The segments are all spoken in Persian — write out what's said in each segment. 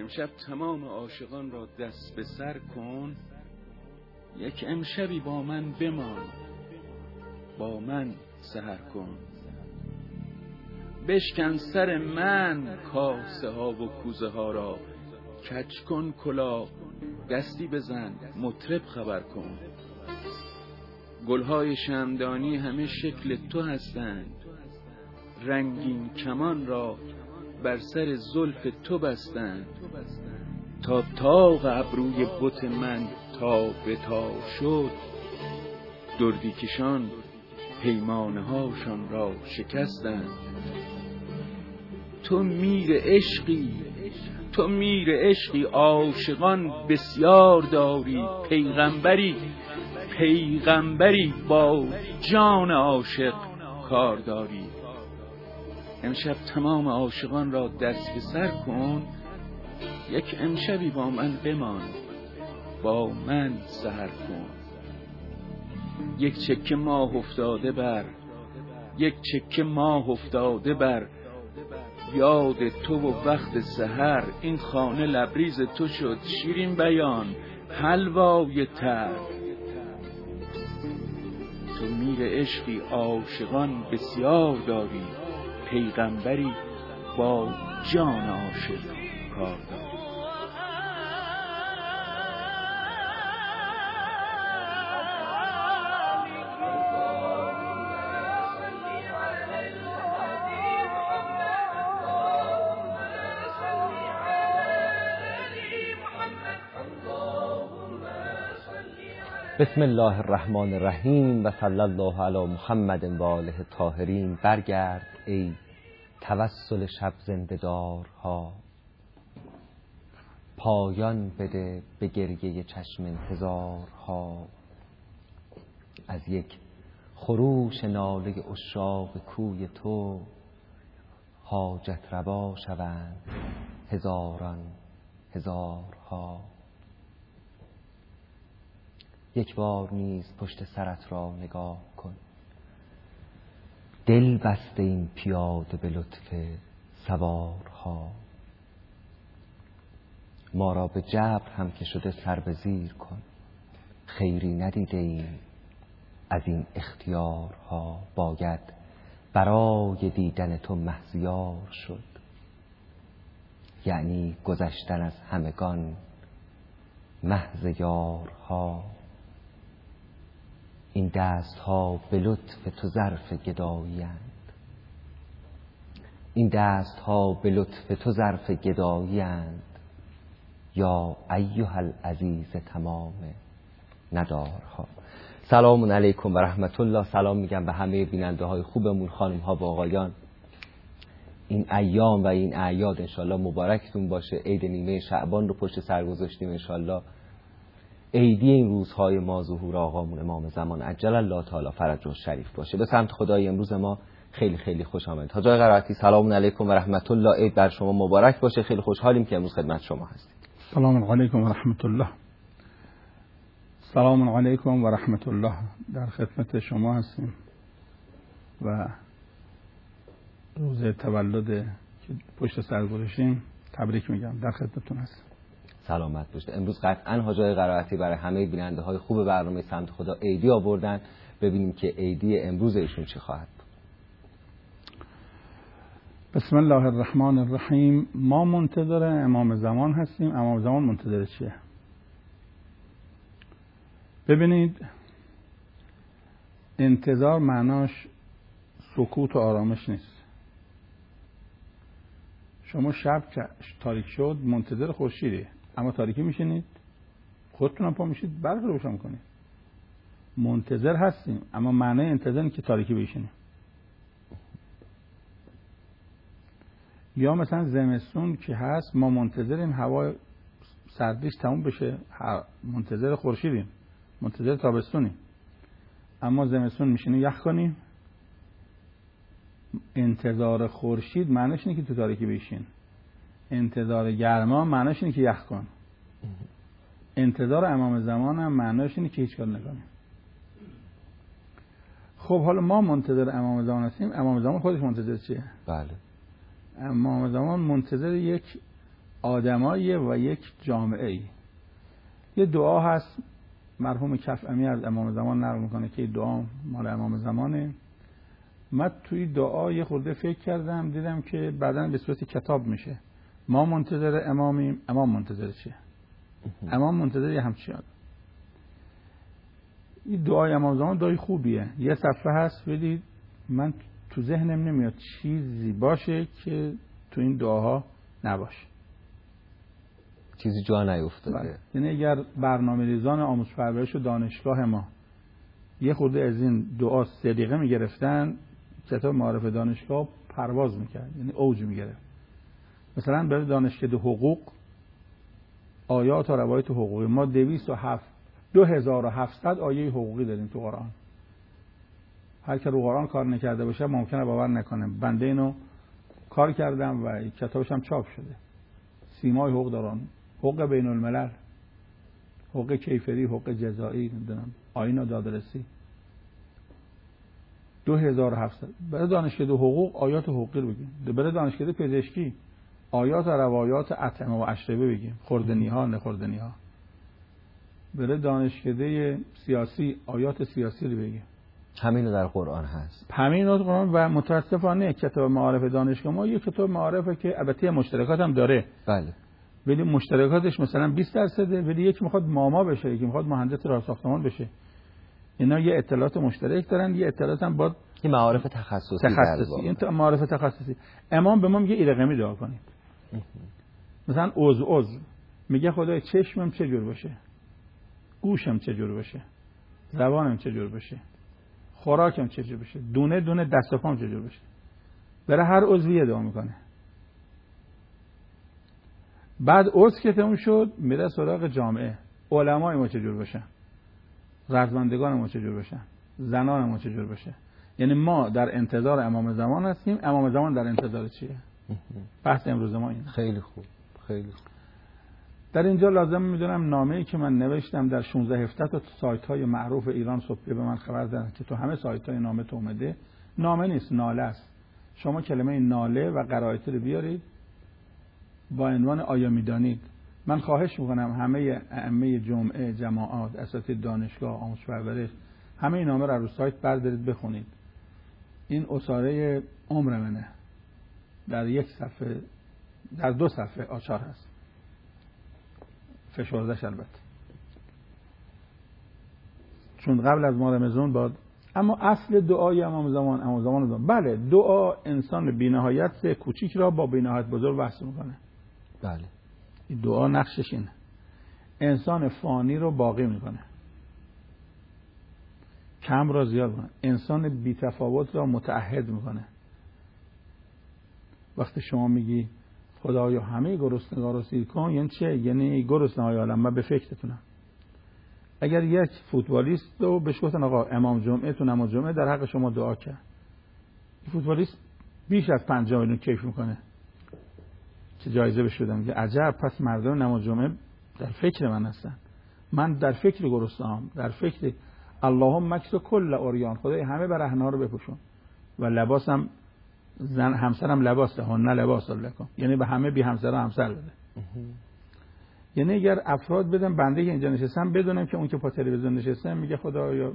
امشب تمام عاشقان را دست به سر کن، یک امشبی با من بمان، با من سحر کن. بشکن سر من کاسه ها و کوزه ها را، کج کن کلاه دستی بزن مطرب خبر کن. گلهای شمعدانی همه شکل تو هستند، رنگین کمان را بر سر زلف تو بستند. تا طاق ابروی بت من تا به تا شد، دردی کشان پیمانه هاشان را شکستند. تو میر عشقی عاشقان بسیار داری، پیغمبری با جان عاشق کار داری. امشب تمام عاشقان را دست به سر کن، یک امشبی با من بمان، با من سحر کن. یک چکه ماه افتاده بر یاد تو و وقت سحر. این خانه لبریز تو شد شیرین بیان حلوای تر. تو میر عشقی عاشقان بسیار داری، پیغمبری با جان عاشق کار داری. بسم الله الرحمن الرحیم و صلی الله علی محمد و آله الطاهرین. برگرد ای توسل شب زنده دارها، پایان بده به گریه چشم انتظارها. از یک خروش ناله عشاق کوی تو، حاجت روا شوند هزاران هزارها. یک بار نیز پشت سرت را نگاه کن، دل بسته این پیاده به لطف سوارها. ما را به جبر هم که شده سر به زیر کن، خیری ندیده ایم از این اختیارها. باید برای دیدن تو مهزیار شد، یعنی گذشتن از همگان محض یارها. این دست ها به لطف تو ظرف گدایی‌اند، یا ایها العزیز تمام ندارها. سلام علیکم و رحمت الله. سلام میگم به همه بیننده های خوبمون، خانم ها و آقایان. این ایام و این اعیاد انشالله مبارکتون باشه. عید نیمه شعبان رو پشت سر گذاشتیم، انشالله عیدی این روزهای ما ظهور آقامون امام زمان عجل الله تعالی فرجه شریف باشه. به سمت خدای امروز ما خیلی خیلی خوش آمدید. حاج آقای قرائتی سلام علیکم و رحمت الله. عید بر شما مبارک باشه. خیلی خوشحالیم که امروز خدمت شما هستیم. سلام علیکم و رحمت الله. سلام علیکم و رحمت الله. در خدمت شما هستیم و روز تولد که پشت سر گذاشتیم تبریک میگم. در خدمتتون هستم. سلامت باشید. امروز قطعا حاج آقای قرائتی برای همه بیننده های خوب برنامه سمت خدا عیدی آوردن. ببینیم که عیدی امروز ایشون چی خواهد بود. بسم الله الرحمن الرحیم. ما منتظر امام زمان هستیم. امام زمان منتظر چیه؟ ببینید، انتظار معناش سکوت و آرامش نیست. شما شب که تاریک شد منتظر خورشیده، اما تاریکی میشینید، خودتونم پا میشید برق رو روشن کنید. منتظر هستیم، اما معنی انتظار اینه که تاریکی بشینیم. یا مثلا زمستون که هست ما منتظریم هوا سردیش تموم بشه، منتظر خورشیدیم، منتظر تابستونیم. اما زمستون میشینیم یخ کنیم. انتظار خورشید معنیش اینه که تو تاریکی بشین. انتظار گرما معنیش اینه که یخ کن. انتظار امام زمان هم معنیش اینه که هیچ کار نکنیم. خب حالا ما منتظر امام زمان هستیم. امام زمان خودش منتظر چیه؟ بله. امام زمان منتظر یک آدمایی و یک جامعه ای. یه دعا هست مرحوم کف امی از امام زمان نقل میکنه که دعا مال امام زمانه. من توی دعا یه خورده فکر کردم، دیدم که بعداً به صورت کتاب میشه. ما منتظر امامیم، امام منتظر چیه؟ امام منتظر یه همچین آدم. این دعای امام زمان دعای خوبیه، یه صفحه هست، ولی من تو ذهنم نمیاد چیزی باشه که تو این دعاها نباشه، چیزی جا نیفتاده. یعنی اگر برنامه ریزان آموزش پرورش و دانشگاه ما یه خورده از این دعا صدیقه میگرفتن، کتاب معارف دانشگاه پرواز میکرد، یعنی اوج میگرفت. مثلا برای دانشکده حقوق آیات و روایت حقوقی ما 2700 آیه حقوقی داریم تو قرآن. هر که رو قرآن کار نکرده باشه ممکنه باور نکنه. بنده اینو کار کردم و کتابش هم چاپ شده. سیمای حقوق دارن، حقوق بین الملل، حقوق کیفری، حقوق جزایی، نمیدونم آیین دادرسی. 2700 برای دانشکده حقوق آیات حقوقی رو بگیم. برای دانشکده پزشکی آیات و روایات اطعمه و اشربه بگیم، خوردنی ها نخوردنی ها. برای دانشکده سیاسی آیات سیاسی رو بگیم. همین در قرآن هست. همین در قرآن. و متاسفانه کتاب معارف دانشگاه ما یه کتاب معارفه که البته مشترکات هم داره. بله. ولی مشترکاتش مثلا 20%، ولی یک میخواد ماما بشه، یکی میخواد مهندس راه ساختمان بشه. اینا یه اطلاعات مشترک دارن، یه اطلاعات هم باید این معارف تخصصی. این معارف تخصصی. امام به ما میگه این رقمی دعا کنید. مثلا عضو میگه خدای چشمم چه جور باشه، گوشم چه جور باشه، زبانم چه جور باشه، خوراکم چه جور باشه، دونه دونه دست و پام چه جور باشه. برای هر عضویه دعا میکنه. بعد عضو که تموم شد میره سراغ جامعه. علمای ما چه جور باشن، رزمندگان ما چه جور باشن، زنان ما چه جور باشه. یعنی ما در انتظار امام زمان هستیم، امام زمان در انتظار چیه؟ بحث امروز ما اینه. خیلی خوب، خیلی خوب. در اینجا لازم میدونم نامه‌ای که من نوشتم در 16-17 تا سایت‌های معروف ایران صبحی به من خبر دادن که تو همه سایت‌های نامه تو اومده. نامه نیست، ناله است. شما کلمه ناله و قرائت رو بیارید با عنوان آیا میدانید. من خواهش میکنم همه ائمه جمعه، جماعات، اساتید دانشگاه، آموزش پرورش همه این نامه رو سایت بردارید بخونید. این اساره عمر منه. در یک صفحه، در 2 صفحه آچار هست، فشردش البته، چون قبل از ماه رمضان باد. اما اصل دعای امام زمان بله، دعا انسان بی‌نهایت کوچیک را با بی‌نهایت بزرگ وصل میکنه. بله. این دعا نقشش اینه، انسان فانی رو باقی میکنه، کم را زیاد میکنه، انسان بی‌تفاوت را متعهد میکنه. وقتی شما میگی خدایا همه گرسنه‌ها رو سیر کن، یعنی چه؟ یعنی گرسنه‌های عالم. من به فکرتونم اگر یک فوتبالیست رو بهش گفتن آقا امام جمعه تو نماز جمعه در حق شما دعا کرد، این فوتبالیست بیش از 50 میلیون کیف میکنه، چه جایزه بهش بدم. که عجب، پس مردم نماز جمعه در فکر من هستن، من در فکر گرسنه‌ام، در فکر اللهم مکس کل اوریان، خدای همه برهنه‌ها رو بپوشون و لباسم زن همسرم لباسه هن لباس لکم، یعنی به همه بی همسر همسر بده. یعنی اگر افراد بدن، بنده که اینجا نشستم بدونم که اون که پا تلویزیون نشسته میگه خدایا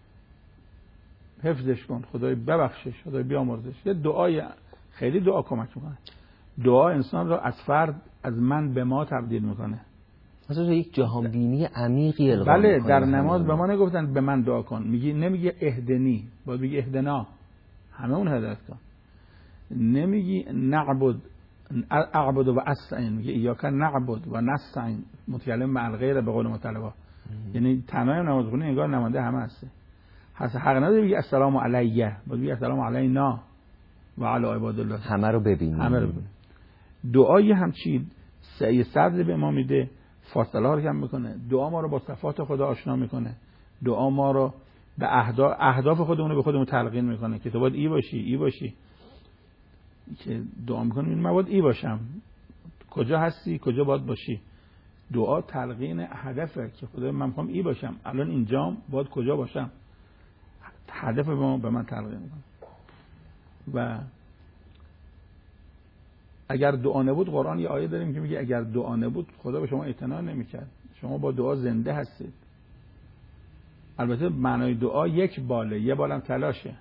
حفظش کن، خدای ببخشش، خدای بیامرزش. یه دعای خیلی دعا کمک میکنه. دعا انسان رو از فرد، از من به ما تبدیل میکنه. مثلا یک جهان بینی عمیقی القا بله میکنه. در نماز به ما نگفتن به من دعا کن، میگی نمیگه اهدنی، باید بگی اهدنا، همه اون هدایت کن. نمیگی نعبد اعبد و استعین، میگه ایاک نعبد و نستعین، متکلم مع الغیر به قول مطلبا. یعنی تنها نماز خونی انگار نماینده همه هسته. حق نداره بگی السلام علیه، باید بگی السلام علینا و علی عباد الله، همه رو ببینیم. دعای همچین سعی صدر به ما میده، فاصله ها رو کم میکنه، دعا ما رو با صفات خدا آشنا میکنه، دعا ما رو به اهداف خودمون رو به خودمون تلقین میکنه که تو باید ای باشی، ای باشی. که دعا میکنیم من باید ای باشم، کجا هستی، کجا باید باشی. دعا تلقین هدفه که خدای من میخوام ای باشم، الان اینجام، باید کجا باشم، هدف به من تلقین میکنه. و اگر دعا نبود، قرآن یه آیه داریم که میگه اگر دعا نبود خدا به شما اعتنا نمیکرد. شما با دعا زنده هستید. البته معنای دعا یک باله، یه بالم تلاشه.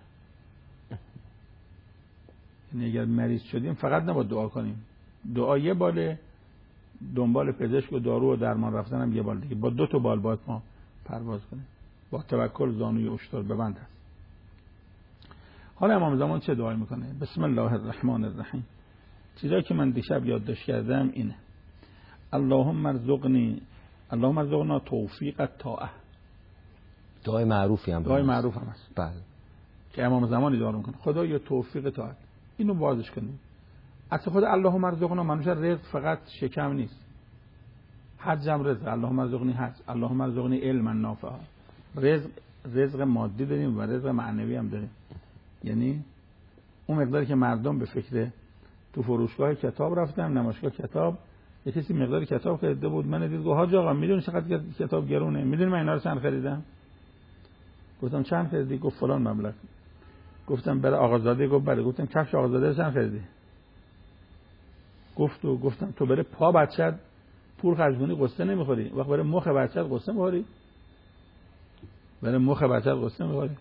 یعنی اگر مریض شدیم فقط نباید دعا کنیم. دعا یه باله، دنبال پزشک و دارو و درمان رفتن هم یه بال دیگه. با 2 تا بال باید ما پرواز کنیم. با توکل زانوی اشتر ببند است. حالا امام زمان چه دعایی میکنه؟ بسم الله الرحمن الرحیم. چیزایی که من دیشب یادداشت کردم اینه: اللهم ارزقنا توفیق الطاعه. دعای معروفی هم دعای معروف هم هست. بله. که امام زمانی دعا میکنه خدا یا توفیق طاعت. اینو بازش کنیم. اصلا خود اللهم ارزقنا منوش رزق فقط شکم نیست. حج هم رزق. اللهم ارزقنی حج، اللهم ارزقنی علما نافعا. رزق مادی داریم و رزق معنوی هم داریم. یعنی اون مقداری که مردم به فکر تو فروشگاه کتاب رفتن، نمایشگاه کتاب، یه کسی مقدار کتاب خریده بود، من دید گفت حاج آقا میدونی چقدر کتاب گرونه؟ میدونی من اینا رو چند خریدم؟ گفتم چند خریدی؟ گفت فلان مبلغ. گفتم برای آقازاده؟ گفت بله. گفتم کفش آقازاده رو چند خریدی؟ گفتم تو برای پا بچت پول خرج کنی قصه نمیخوری، وقت برای مخ بچت قصه میخوری؟ برای مخ بچت قصه میخوری؟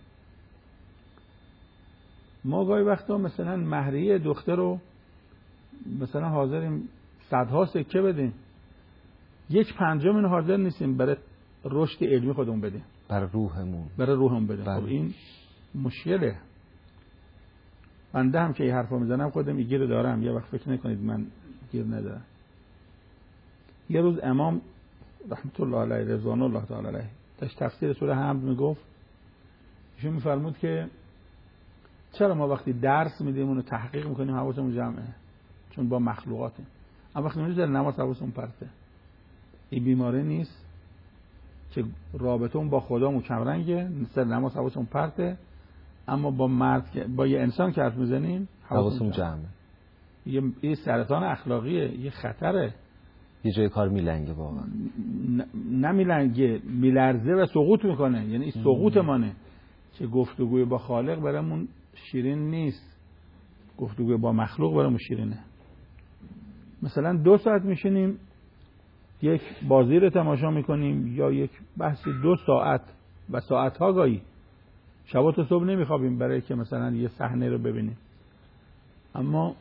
ما گاهی وقتا مثلا مهریه دختر رو مثلا حاضریم صدها سکه بدیم، 1/5 اینو حاضر نیستیم برای رشد علمی خودمون بدیم، برای روحمون بدیم. خب این مشکله. بنده هم که این حرفا میزنم خودم گیر دارم، یه وقت فکر نکنید من گیر ندارم. یه روز امام رحمت الله علیه رضوان الله تعالی علیه داشت تفسیر سوره حمد میگفت، ایشون میفرمود که چرا ما وقتی درس میدیم اونو تحقیق میکنیم حواسمون جمعه؟ چون با مخلوقاتیم. اما وقتی میذاره نماز حواسمون پرته. این بیماری نیست که رابطمون با خدا کمرنگه، سر نماز حواسمون پرته، اما با یه انسان که حرف میزنیم حواسمون جمعه. یه سرطان اخلاقیه، یه خطره. یه جای کار میلنگه واقعا. نه میلنگه، میلرزه و سقوط میکنه. یعنی این سقوط مانه که گفتگوی با خالق برامون شیرین نیست، گفتگوی با مخلوق برامون شیرینه. مثلا 2 ساعت میشینیم یک بازی رو تماشا میکنیم یا یک بحثی 2 ساعت و ساعتها گاهی شب تا صبح نمیخوابیم برای که مثلا یه صحنه رو ببینیم. اما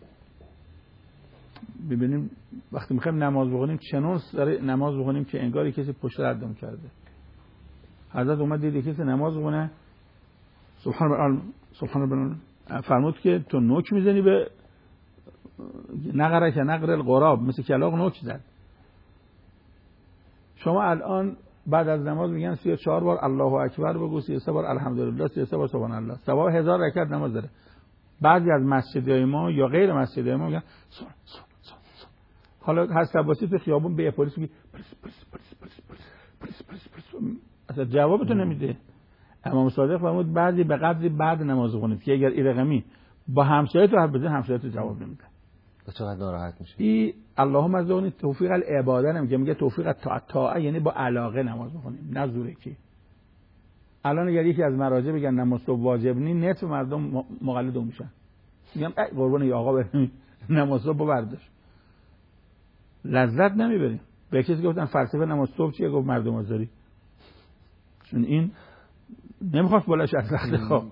ببینیم وقتی میخوایم نماز بخونیم چنون نماز بخونیم که انگاری کسی پشت ردم کرده. حضرت اومد دید کسی نماز بخونه سبحان الله فرمود که تو نوک میزنی به نقره که نقر القراب، مثل کلاغ نوک زد. شما الان بعد از نماز میگن 34 بار الله اکبر بگو، 33 بار الحمدلله، 33 بار سبحان الله. ثواب 1000 رکعت نماز داره. بعضی از مسجدهای ما یا غیر مسجدهای ما میگن حالا هر عباسی تو خیابون به پلیس میگه اصلا جوابتو نمیده. امام صادق فرمود بعضی به قدری بعد نماز بخونید که اگر این رقمی با همسایه‌تو حرف بزنی همسایه‌تو جواب نمیده. چقدر ناراحت میشه. این اللهم ارزقنی توفیق العباده نمیگه، میگه توفیق طاعه، یعنی با علاقه نماز بخونیم، نه زورکی. الان اگر یکی از مراجع بگن نماز صبح واجب نی، نصف مردم مقلد میشن. میگم ای قربان یا آقا بریم نماز صبح برداشت. لذت نمیبریم. به کسی گفتن فلسفه نماز صبح چیه؟ گفت مردم آزاری. چون این نمیخواست بلنش از رخت خواب.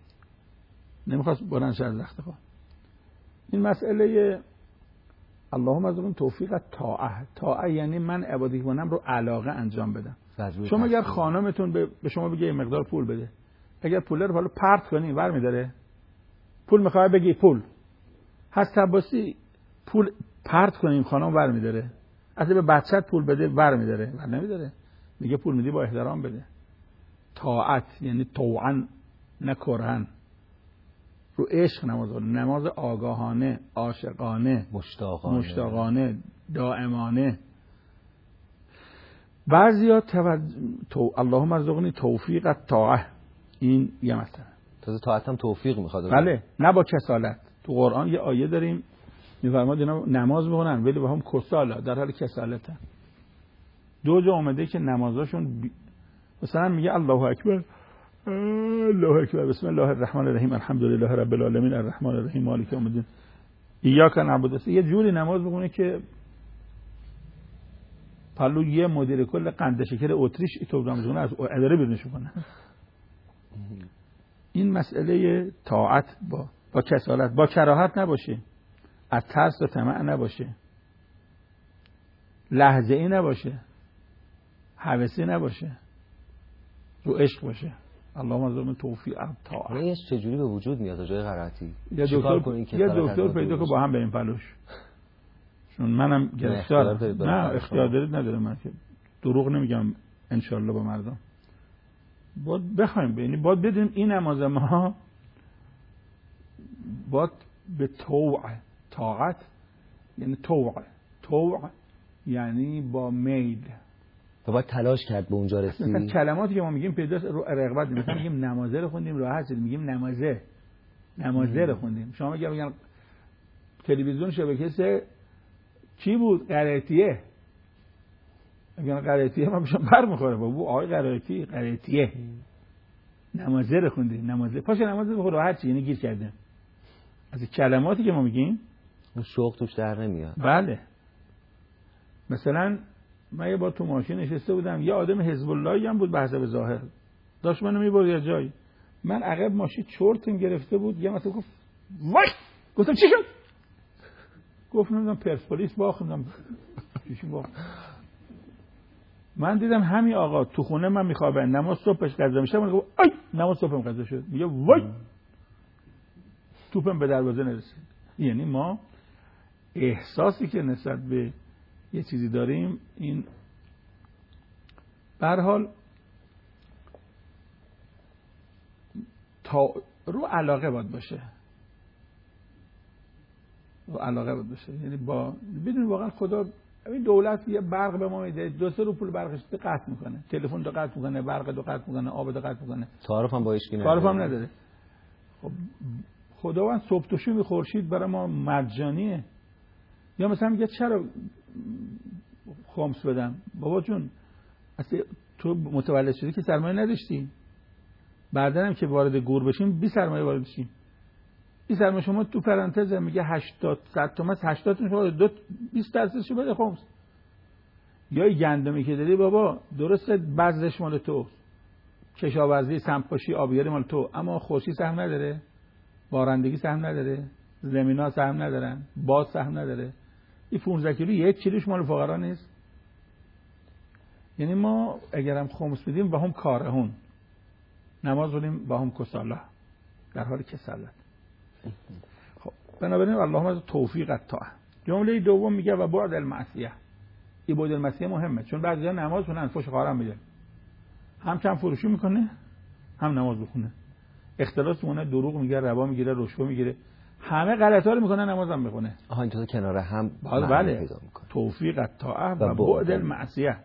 این مسئله اللهم ارزقنا توفیق طاعه یعنی من عبادتی کنم رو علاقه انجام بدم. شما اگر خانمتون به شما بگه مقدار پول بده، اگر پول رو حالا پرت کنی برمی‌داره؟ پول میخواد بگی پول هست عباسی پول پرت کنیم خانم برمی‌داره؟ اصلا به بچت پول بده برمی‌داره؟ نمی‌داره. میگه پول میدی با احترام بده. طاعت یعنی طوعا نه کرهن. رو عشق نماز آگاهانه، عاشقانه، مشتاقانه، دائمانه. بعضیا اللهم ارزقنی توفیق الطاعه، این یه مثلا تازه طاعت هم توفیق میخواد. بله، نه با کسالت. تو قرآن یه آیه داریم میفرماد اینا نماز میخونن ولی با هم کسالا، در حال کسالتن. 2 جا اومده که نمازاشون مثلا میگه الله اکبر الله اکبر بسم الله الرحمن الرحیم الحمدلله رب العالمین الرحمن الرحیم مالک یوم الدین، ایاک نعبد، یه جوری نماز بخونه که پلو یه مدیر کل قند شکر اتریش تو رمزونه از اداره بیرونش کنه. این مسئله طاعت با کسالت، با کراهت نباشه، از ترس و طمع نباشه، لحظه ای نباشه، هوسی نباشه، رو عشق باشه. اللهم ارزقنا توفیق الطاعه. این چجوری به وجود میاد جای قرائتی؟ یه دکتر پیدا که با هم بریم پلوش. چون منم گرفتارم. نه اختیار دارید نداره، من که دروغ نمیگم ان شاء الله با مردم. باید بخوایم، یعنی باید بدونیم این نماز ما باید به طاعت یعنی طوع یعنی با میل و باید تلاش کرد به اونجا رسید. مثلا کلماتی که ما میگیم پیدا رو رغبت، مثلا میگیم نمازه رو خوندیم راحت شد، میگیم نمازه رو خوندیم. شما میگن تلویزیون شبکه 3 چی بود؟ قرائتیه. میگن قرائتیه، ما بهشون بر میخوره بابا آقای قرائتیه. نمازه رو خوندیم، نمازه پاش نماز بخور راحت چی، یعنی گیر کردیم. از کلماتی که ما میگیم اون شوق توش در نمیاد. بله. مثلا من یه بار تو ماشین نشسته بودم، یه آدم حزب اللهی هم بود به حسب ظاهر، داشت منو میبرد یه جایی، من عقب ماشین چرتم گرفته بود، یه مثلا گفت وای، گفتم چی شد؟ گفت نمیدونم پرسپولیس باختم. چی باخت؟ من دیدم همین آقا تو خونه من میخوابه، نماز صبحش قضا میشه، من گفت ای نماز صبحم قضا شد، میگه وای توپم به دروازه نرسید. یعنی ما احساسی که نسبت به یه چیزی داریم، این به هر حال تا رو علاقه باید باشه، یعنی با بدون واقعا خدا این دولت یه برق به ما میده، 2-3 رو پول برقش قطع میکنه، تلفن رو قطع میکنه، برق رو قطع میکنه، آب رو قطع میکنه، تعارف هم با هیچ کی نداره. خب خداوند صبح و شب خورشید برای ما مجانیه. یا مثلا میگه چرا خمس بدم؟ بابا جون اصلا تو متولد شدی که سرمایه نداشتی، بعدن هم که وارد گور بشیم 20 سرمایه وارد شیم. این سرمایه شما تو پرانتز میگه 80 100 تومن، 80 شما 20% بده خمس. یا گندمی که داری بابا درسته بذرش مال تو، کشاورزی، سمپاشی، آبیاری مال تو، اما خورشید سهم نداره، بارندگی سهم نداره، زمینا سهم ندارن، باد سهم نداره. این 15 کیلو 1 کیلوش مال فقرا نیست. یعنی ما اگرم خمس بدیم با هم کارهون، نماز بدیم با هم کساله، در حال کسالت. خب بنابراین اللهم توفیق الطاعه. جمله دوم میگه و بعد المعصیه. این بعد المعصیه مهمه، چون بعضیا نماز خونن فوش خارم میده، هم کم فروشی میکنه هم نماز بخونه، اختلاس مونه، دروغ میگه، ربا میگیره، رشوه میگیره، همه غلطا رو میکنه، نمازم میخونه. این تو کنار هم بله پیدا میکنه. توفیق الطاعه و بعد المعصیه.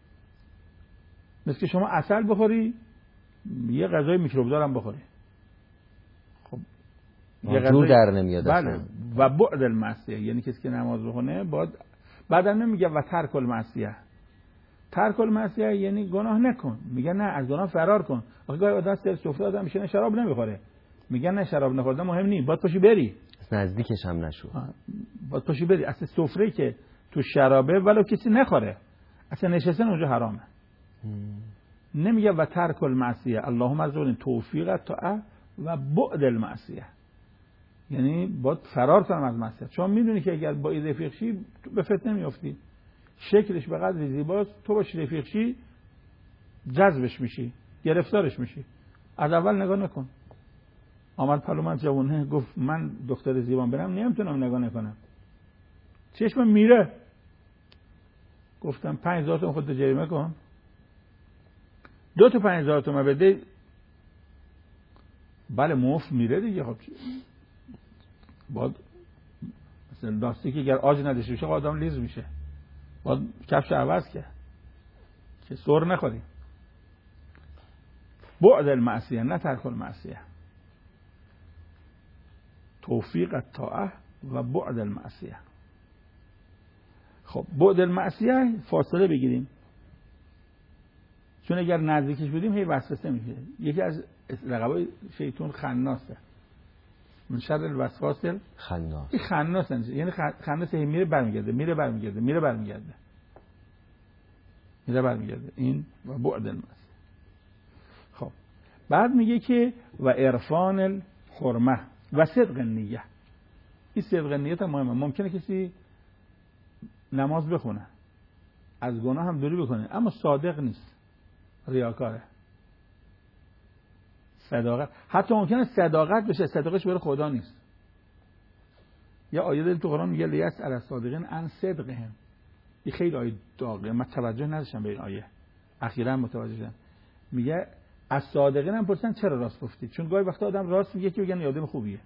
مثل که شما عسل بخوری، یه غذای میکروبدار هم بخوری، خب یه غذا در نمیاد. بله. و بعد المعصیه یعنی کسی که نماز بخونه بعدم نمیگه و ترک المعصیه. ترک المعصیه یعنی گناه نکن، میگه نه از گناه فرار کن. آخه گاهی آدم سر سفره آدم میشه شراب نمیخوره، میگن نه شراب نخوردن مهم نیست، باید پاشی بری، نزدیکش هم نشو، باید پاشی بری. اصلا سفره که تو شرابه ولو کسی نخوره، اصلا نشستن اونجا حرامه. نمیگه و ترک المعصیه، اللهم ارزقنا توفیق الطاعه و بعد المعصیه، یعنی باید فرار کنم از معصیت. چون میدونی که اگر با این رفیق شی به فتنه میافتی، شکلش به قدر زیباست، تو باش رفیق شی جذبش میشی، گرفتارش میشی. از اول نگاه نکن. آمد پلو من جوونه گفت من دختر زیبان برم نمیتونم نگاه نکنم، چشمم میره. گفتم 5000 تومان خودت جریمه کن، 2 تا 5000 تومان بده. بله مفت میره دیگه. خب باید مثلا لاستیک اگر آج نداشته باشه آدم لیز میشه، باید کفش عوض که سر نخوری. بعد المعصیه نه ترک المعصیه. توفیق الطاعه و بعد المعصیه. خب بعد المعصیه فاصله بگیریم، چون اگر نزدیکش بودیم هی وسوسه میشه. یکی از رقبای شیطان خناسه، من شر الوسواس خناس. این خناس یعنی خناس میره برمیگرده این و بعد المس. خب بعد میگه که و عرفان الحرمه و صدق النیه. این صدق نیت هم مهمه. ممکنه کسی نماز بخونه از گناه هم دوری بکنه اما صادق نیست، ریاکاره. صداقت حتی ممکنه صداقت بشه، صداقتش برای خدا نیست. یا آیه دل تو قرآن میگه لیسأل الصادقین عن صدقهم. این خیلی آیه داغه، من توجه نداشتم به این آیه، اخیراً متوجه شدم. میگه از صادقین هم پرسن چرا راست گفتید، چون گاهی وقتا آدم راست میگه که بگن یادم خوبیه.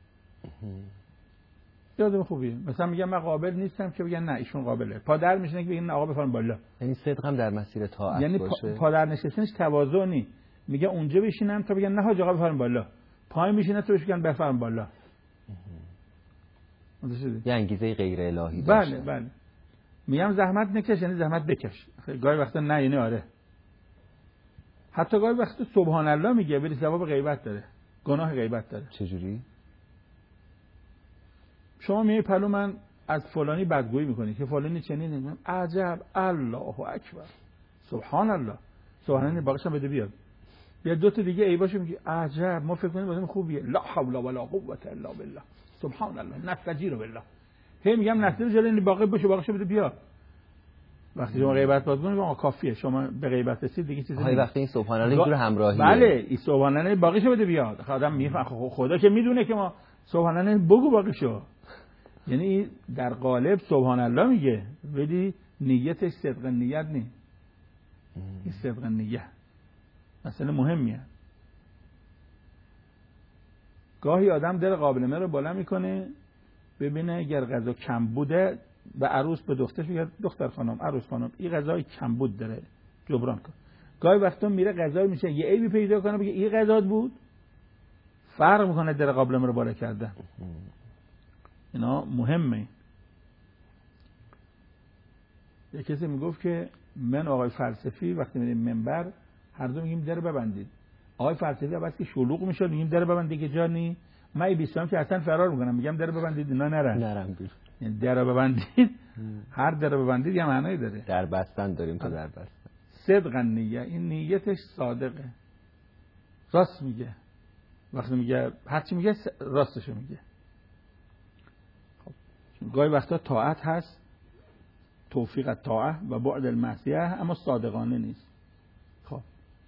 مثلا میگم من قابل نیستم که بگن نه ایشون قابله. پادر میشینه که بگن آقا بفرم بالا. یعنی صدق هم در مسیر طاعت یعنی باشه. پادر نشستنش تواضع نی. میگه اونجا بشینم تا بگن نه حاج آقا بفرم بالا. پای میشینه تو بگن بفرم بالا. یه انگیزه غیر الهی داشته. بله. میگم زحمت نکش یعنی زحمت بکش. گاهی وقتا نه یعنی آره. حتی گاهی وقتا سبحان الله میگه ولی ثواب غیبت داره. گناه غیبت داره. چجوری؟ شما میای پلو من از فلانی بدگویی میکنی که فلانی چنین نمیگم عجب الله اکبر سبحان الله باقیشم بده بیاد. یا دو تا دیگه ای باشه میگه عجب ما فکر کنیم خوبیه لا حول ولا قوه الا بالله سبحان الله نستجیر بالله. هی میگم نستجیر جلوی باقی باشه باقیشو بده بیاد. وقتی شما غیبت باز کنید آقا کافیه شما به غیبت رسید دیگه چیزی نیست. وقتی این سبحان الله اینجور همراهیه. بله این سبحان الله باقیشو بده بیاد. آدم میفهمه خدا که میدونه که ما سبحان الله بگو باقیشو. یعنی در قالب سبحان الله میگه ولی نیتش صدق نیت نیست. این صدق نیت مسئله مهمیه. گاهی آدم در قابلمه رو بالا میکنه ببینه اگر غذا کم بوده به عروس به دخترش میگه دختر خانم عروس خانم این غذای کم بود داره جبران کن. گاهی وقتا میره غذا میشه یه عیبی پیدا کنه بگه این غذا بود فرق میکنه در قابلمه رو بالا کردن. اینا مهمه. یه کسی میگفت که من آقای فلسفی وقتی میریم منبر هر دو میگیم در ببندید. آقای فلسفی وقتی که شلوغ میشد میگیم در ببندید که جا نی. من 20 تا که اصلا فرار میکنم میگم در ببندید اینا نرن بیرون. یعنی در ببندید هر در ببندید یه معنی داره. در بستن داریم تا در بستن. صدق نیه این نیتش صادقه راست میگه. وقتی میگه هرچی میگه راستشو میگه. گاهی وقتا طاعت هست توفیق الطاعه و بعد المعصیه اما صادقانه نیست. خب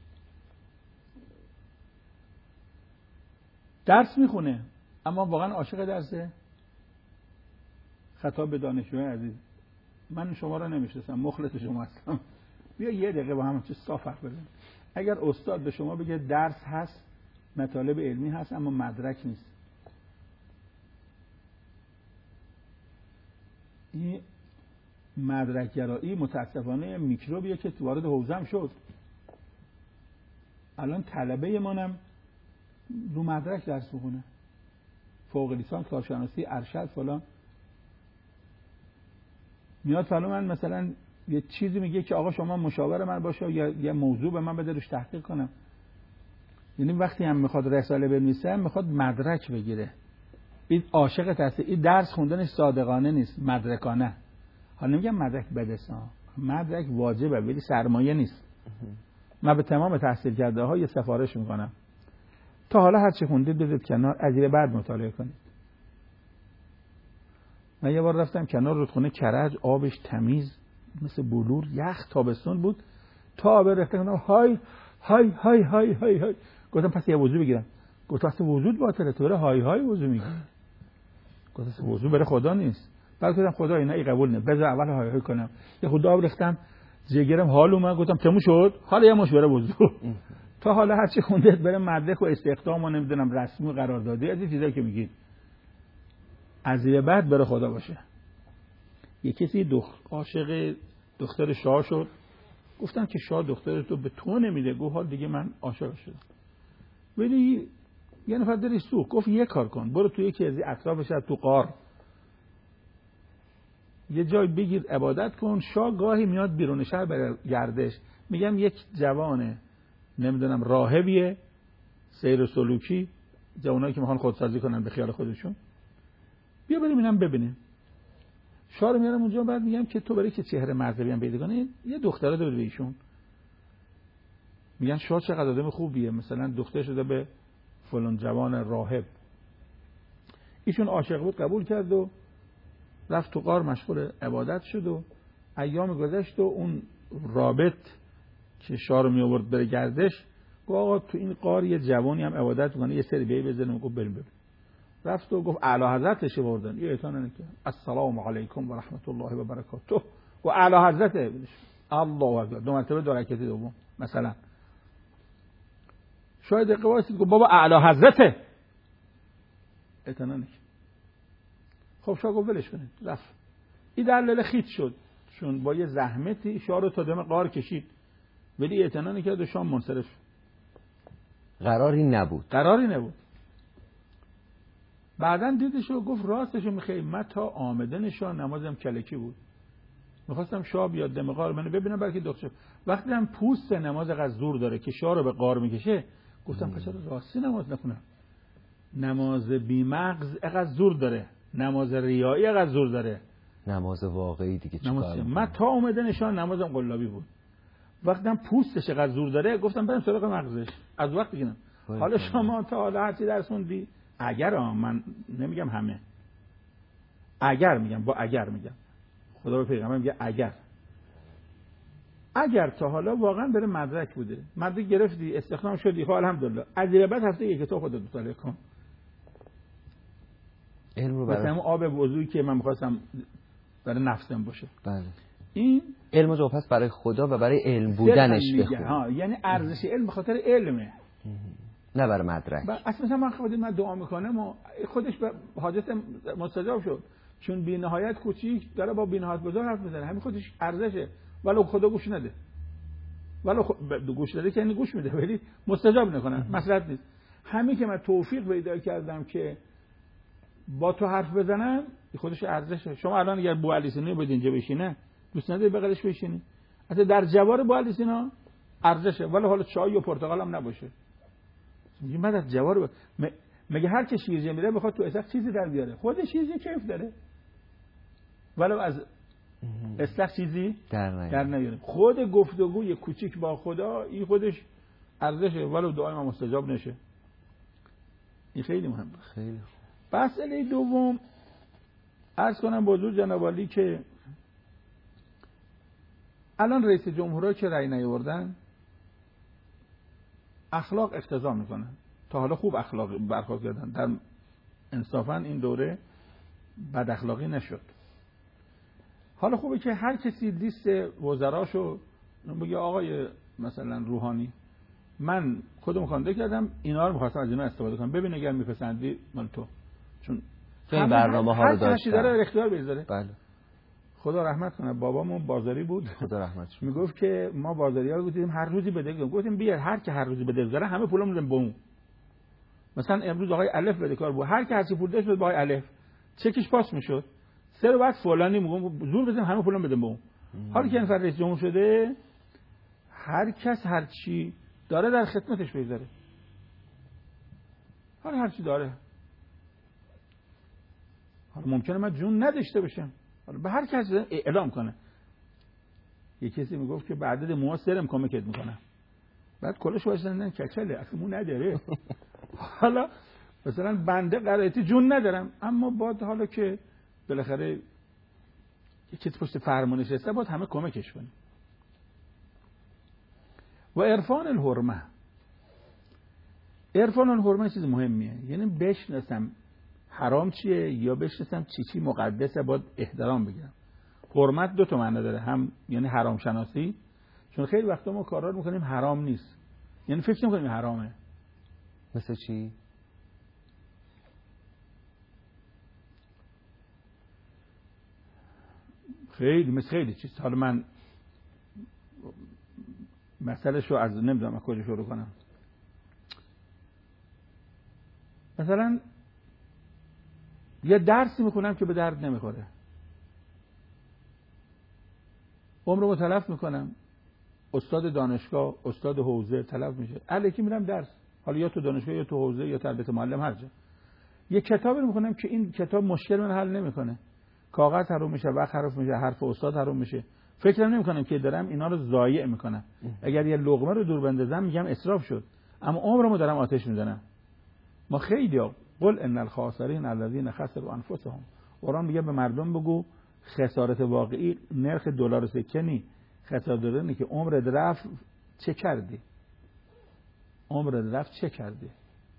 درس میخونه اما واقعا عاشق درسه. خطاب به دانشجوی عزیز من شما را نمیشناسم مخلص شما هستم بیا یه دقیقه با هم چه صاف حرف بزنیم. اگر استاد به شما بگه درس هست مطالب علمی هست اما مدرک نیست این مدرک گرایی متاسفانه میکروبیه که وارد حوزم شد. الان طلبه منم رو مدرک درس میخونه فوق لیسانس کارشناسی ارشد فلان میاد فلان من مثلا یه چیزی میگه که آقا شما مشاور من باشه یا یه موضوع به من بده روش تحقیق کنم. یعنی وقتی هم میخواد رساله بنویسه میخواد مدرک بگیره. این عاشق تحصیل این درس خوندنش صادقانه نیست مدرکانه. حالا نمیگم مدرک بدسان مدرک واجبه ولی سرمایه نیست. من به تمام تحصیل کرده ها یه سفارش میکنم تا حالا هر چی خوندید بذارید کنار از این بعد مطالعه کنید. من یه بار رفتم کنار رودخونه کرج آبش تمیز مثل بلور یخ تابستون بود تا آب رفته کنم های های های های های های گفتم پس یه وضو بگیرم. گفت اصلا وضو باطله تو های های وضو میگی. گفت اصلا وضو برای خدا نیست. بعد گفتم خدا اینا قبول نه بذار اول های های کنم. یه خدا آب ریختم جگرم حال اومد گفتم تموم شد حالا یه مش برای وضو. تا حالا هر چی خوندید بره مدرک و استخدام و نمیدونم رسمی و قراردادی از این چیزایی که میگید از این بعد برای خدا باشه. یه کسی عاشق دختر شاه شد گفتم که شاه دختر تو به تو نمیده. گفت حال دیگه من عاشق شدم. ولی یه نفر داری سوخ گفت یه کار کن برو توی یکی از اطرافش تو غار یه جای بگیر عبادت کن. شاه گاهی میاد بیرون شهر برای گردش. میگم یک جوانه نمیدونم راهبیه سیر و سلوکی جوانایی که میخوان خودسازی کنن به خیال خودشون، بیا بریم اینم ببینیم. شاه رو میارم اونجا، بعد میگم که تو برای که چهره مرتبی هم پیدا کنی یه دختره داره به ایشون. میگن شاه چقدر آدم خوبیه، مثلا دختر شده به فلان جوان راهب. ایشون عاشق بود، قبول کرد و رفت تو غار مشغول عبادت شد و ایام گذشت و اون رابط که شاه رو می آورد بره گردش گفت آقا تو این غار یه جوانی هم عبادت میکنه، یه سری بیای بزنه. گفت بریم ببین. رفت و گفت اعلی حضرتش بردن. یه اعتنا نکرد. السلام علیکم و رحمت الله و برکاته. و اعلی حضرت الله اکبر. دو مرتبه دو رکعت دوم مثلا. شاید دقیقه واسید گفت بابا اعلی حضرت. اعتنا نکرد. خب شاه گفت ولش کنید. رفت. این در لیل خیت شد. چون با یه زحمتی شاه رو تا دم غار کشید. ولی اعتنا نکرد و شام منصرف شد. قراری نبود. بعدن دیدش و گفت راستشو میخوای، من تا آمدن شاه نمازم کلکی بود. میخواستم شاه بیاد دم غار منو ببینم بلکه دختر. وقتی هم پوست نماز قد زور داره که شاه رو به غار میکشه، گفتم پس چرا راستی نماز نکنم؟ نماز بی مغز قد زور داره، نماز ریایی قد زور داره، نماز واقعی دیگه چیکار؟ من تا آمدن شاه نمازم قلابی بود. وقتی هم پوستش قد زور داره گفتم بریم سراغ مغزش. از وقتی که حالا شما تا حالا هرچی درس خوندی، اگر من نمیگم همه، اگر میگم، با اگر میگم، خدا به پیغمبر میگه اگر تا حالا واقعا بره مدرک بوده، مدرک گرفتی، استخدام شدی، خب الحمدلله، از این بعد هفته یک کتاب خودت مطالعه کن. علم رو مثلا اون آب وضوئی که من می‌خواستم برای نفسم باشه. بله. این علم رو پس برای خدا و برای علم بودنش بخون. یعنی ارزش علم به خاطر علمه، نه برای مدرک. اصلا من دعا میکنم و خودش به حاجت مستجاب شد، چون بی نهایت کوچیک داره با بی نهایت بزرگ حرف میزنه، همین خودش ارزشه. ولو خدا گوش نده، گوش داده که یعنی گوش میده ولی مستجاب نکنه، مصلحت نیست. همین که من توفیق پیدا کردم که با تو حرف بزنم، خودش ارزشه. شما الان اگر بو علی سینا بدین اینجا بشینه، دوست نداری بغلش بشینی؟ اصلا در جوار بو علی سینا ارزشه، ولی حالا چای و پرتقال هم نباشه. میگه من از جوار مگه هر کی شیرجه میره بخواد تو اسق چیزی در بیاره؟ خود شیرجه کیف داره، ولو از اسق چیزی در نیاره. خود گفتگوی کوچیک با خدا این خودش ارزشه، ولو دعای ما مستجاب نشه. این خیلی مهمه. خیلی مسئله دوم عرض کنم با حضور جناب عالی که الان رئیس جمهورها که رأی نیاوردن اخلاق اقتضا میکنن. تا حالا خوب اخلاق برخورد کردن، در انصافا این دوره بد اخلاقی نشد. حالا خوبه که هر کسی لیست وزراشو بگه آقای مثلا روحانی من خودم خوانده کردم، اینا رو می‌خواستم از اینا استفاده کنم، ببین اگر میپسندی مال تو، چون این برنامه ها رو داشتن، داره اختیار بذاره. بله. خدا رحمت کنه بابامون بازاری بود، خدا رحمتش کنه. میگفت که ما بازاری‌ها رو گفتیم هر روزی بده، گفتیم بیا هر کی هر روزی بده داره همه پولمون رو بمون. مثلا امروز آقای الف بده کار بود، هر کی هر چی پول داشت با آقای الف چکش پاس میشد. سر وقت فلانی میگم زور بزنیم همه پولمون بده بمون. حالا که این فرد رئیس جمهور شده هر کس هر چی داره در خدمتش بذاره. هر چی داره. حالا ممکنه من جون نداشته باشم، حالا به هر کس اعلام کنه. یه کسی میگفت که بعد موها سرم کمکت میکنم، بعد کلش واسه کچله اصلا مو نداره. حالا مثلا بنده قرائتی جون ندارم، اما بعد حالا که بالاخره یه کسی پشت فرمانش هست باید همه کمکش کنیم. و عرفان الحرمه، عرفان الحرمه چیز مهمیه، یعنی بشناسم حرام چیه یا بشناسم چی مقدسه باید احترام بگیرم. حرمت دو تا معنی داره، هم یعنی حرام شناسی، چون خیلی وقتا ما کارا رو میکنیم حرام نیست، یعنی فکر نمی‌کنیم حرامه. مثل چی؟ خیلی چیز. حالا من مسئله شو از نمیدونم از کجا شروع کنم. مثلا یه درسی میخونم که به درد نمیخوره، عمرمو تلف میکنم، استاد دانشگاه، استاد حوزه تلف میشه، الکی میرم درس حالا یا تو دانشگاه یا تو حوزه یا تربیت معلم، هر جا. یه کتابی رو میخونم که این کتاب مشکل من حل نمیکنه، کاغذ حروم میشه، وقت حروف میشه، حرف استاد حروم میشه، فکرم نمیکنم که دارم اینا رو ضایع میکنم. اگر یه لقمه رو دور بندازم میگم اسراف شد، اما عمرمو دارم آتش میزنم. ما خیلی قل ان الخاسرین الذین خسروا انفسهم، قرآن میگه به مردم بگو خسارت واقعی نرخ دلار سکه نی، خسارت اینه که عمرت رفت چه کردی، عمرت رفت چه کردی.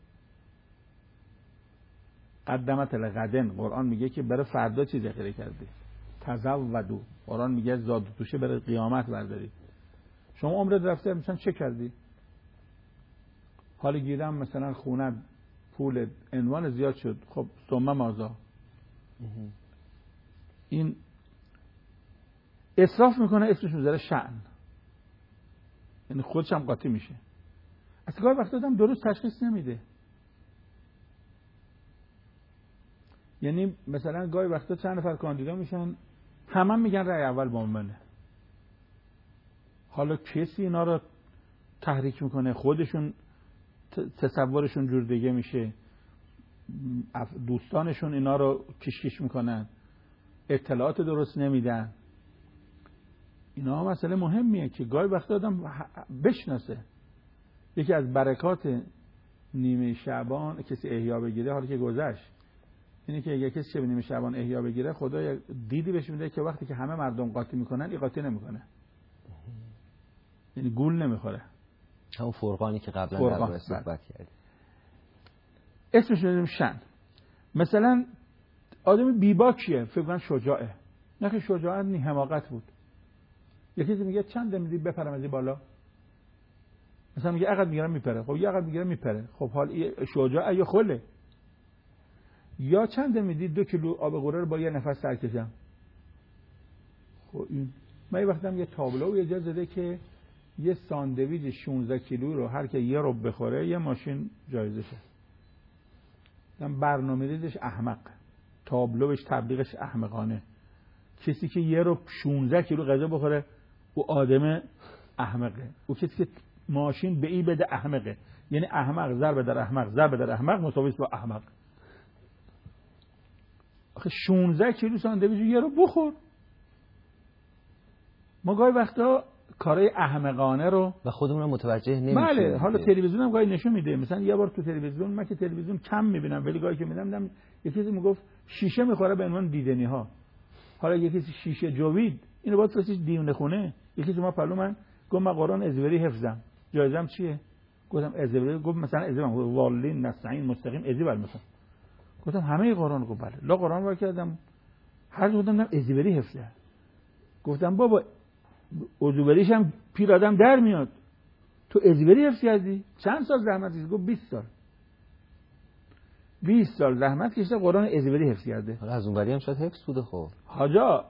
قدمت لغدن، قرآن میگه که برای فردا چی ذخیره کردی. تزودوا، قرآن میگه زاد و توشه برای قیامت برداری. شما عمرت رفته مثلا چه کردی؟ حالا گیرم مثلا خونه پول عنوان زیاد شد، خب ثم ماذا؟ این اسراف میکنه، اسمش میذاره شأن، یعنی خودش هم قاطی میشه. اصلا گاهی وقتا آدم درست تشخیص نمیده. یعنی مثلا گاهی وقتا چند نفر کاندیدا میشن، همه میگن رأی اول با منه. حالا کسی اینا رو تحریک میکنه؟ خودشون تصورشون جور دیگه میشه، دوستانشون اینا رو کشکش میکنن، اطلاعات درست نمیدن. اینا مسئله مهمیه که گاهی وقتا آدم بشناسه. یکی از برکات نیمه شعبان کسی احیا بگیره، حالا که گذشت، اینه که اگه کسی نیمه شعبان احیا بگیره، خدا دیدی بهش میده که وقتی که همه مردم قاطی میکنن، این قاطی نمیکنه، یعنی گول نمیخوره. همون فرقانی که قبلا در مورد صحبت کردیم. اسمش میذاریم شن. مثلا آدم بیباکیه، فکر کنن شجاعه، نه که شجاعت نی، حماقت بود. یکی میگه چند میدی بپرم از این بالا، مثلا میگه عقد میگیرم میپره، خب یه عقد میگیرم میپره، خب حال شجاعه یا خله. یا چند میدی 2 کیلو آب قوره رو با یه نفس سر کشم. خب این من یه وقتم یه تابلو اجازه داده که یه ساندویچ 16 کیلو رو هر که یه رو بخوره یه ماشین جایزه شه. برنامه‌ریزش احمق، تابلوش تبلیغش احمقانه. کسی که یه رو 16 کیلو غذا بخوره او آدم احمقه. او کسی که ماشین به ای بده احمقه. یعنی احمق ضرب در احمق ضرب در احمق مساوی با احمق. آخه 16 کیلو ساندویچ یه رو بخور. ما گاهی وقتا کارهای احمقانه رو و خودمون متوجه نمیشیم. بله، حالا تلویزیون هم گاهی نشون میده. مثلا یه بار تو تلویزیون، من که تلویزیون کم میبینم ولی گاهی که میبینم یه کسی میگفت شیشه میخوره به عنوان دیدنی ها. حالا یه کسی شیشه جوید، اینو باید فرستش دیونه خونه. یکی شما پلو من گفت من قرآن ازوری حفظم، جایزم چیه؟ گفتم ازوری. گفت مثلا ازوری والین نستعین مستقیم ازوری مثلا. گفتم همه قرآن. گفت بله. لا قرآن رو کردم، هر گفتم ازوری حفظه. گفتم بابا ازوریش هم پیر آدم در میاد، تو ازوری حفظ کردی؟ چند سال زحمت کشیدی؟ گفت 20 سال. 20 سال زحمت کشیده قرآن ازوری حفظ کرده. حالا از اونوری هم شاید حفظ بوده. خب حاجا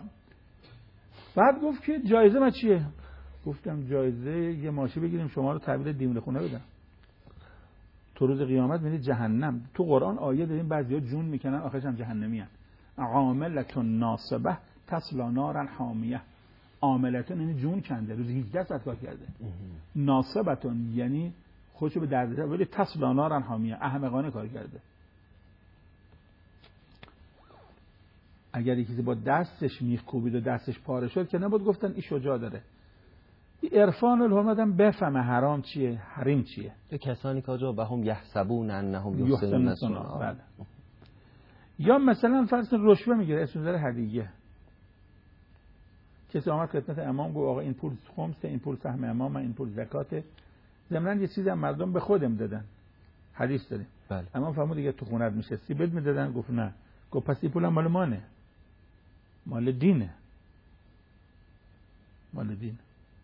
بعد گفت که جایزه ما چیه؟ گفتم جایزه یه ماشی بگیریم شما رو تحویل دیونه خونه بدم، تو روز قیامت میری جهنم. تو قرآن آیه داریم بعضیا جون میکنن آخرش هم جهنمی ان. عاملتون ناصبه تصلا نارا حامیه. عاملتون یعنی جون کنده، روز 18 ساعت کار کرده. ناصبتون یعنی خودشو به درد زده، ولی تصلا نارا حامیه، احمقانه کار کرده. اگر یکی با دستش میخکوبید و دستش پاره شد که نبود گفتن این شجاع داره. این عرفان الحرمت هم بفهمه حرام چیه حریم چیه. به کسانی که آجا بهم یحسبون انهم یحسنون صنعا. بله. یا مثلا فرض رشوه میگیره، اسم داره هدیه. کسی آمد خدمت امام گفت آقا این پول خمسه، این پول سهم امام، این پول زکاته. ضمن یه چیزی هم مردم به خودم دادن. حدیث داره. بله. امام فرمود دیگه تو خونت نشستی بد میدادن. گفت نه. گفت پس این پولم مال مانه، مال دینه، مال دین.